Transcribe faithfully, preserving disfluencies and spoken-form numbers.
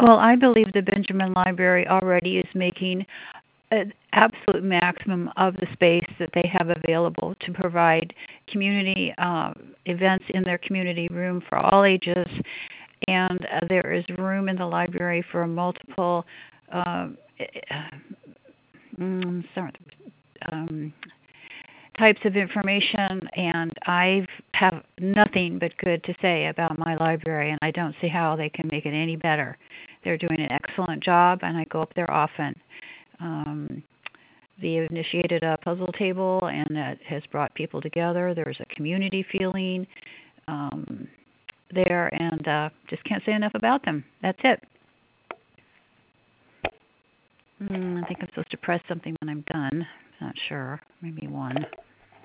Well, I believe the Benjamin Library already is making an absolute maximum of the space that they have available to provide community uh, events in their community room for all ages, and uh, there is room in the library for multiple uh, mm, sorry, um, types of information, and I have nothing but good to say about my library, and I don't see how they can make it any better. They're doing an excellent job, and I go up there often. Um, they have initiated a puzzle table, and that has brought people together. There's a community feeling um, there, and uh, just can't say enough about them. That's it. Mm, I think I'm supposed to press something when I'm done. Not sure. Maybe one.